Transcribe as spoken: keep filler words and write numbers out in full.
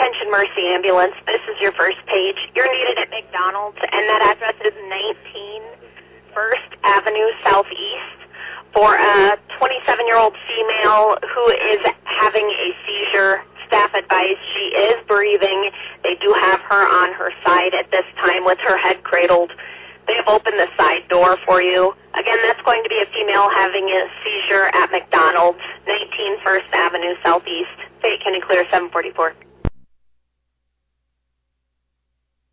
Attention Mercy Ambulance, this is your first page. You're needed at McDonald's, and that address is nineteen First Avenue Southeast for a twenty-seven-year-old female who is having a seizure. Staff advise she is breathing. They do have her on her side at this time with her head cradled. They have opened the side door for you. Again, that's going to be a female having a seizure at McDonald's, nineteen First Avenue Southeast. Fayette County Clear seven forty-four.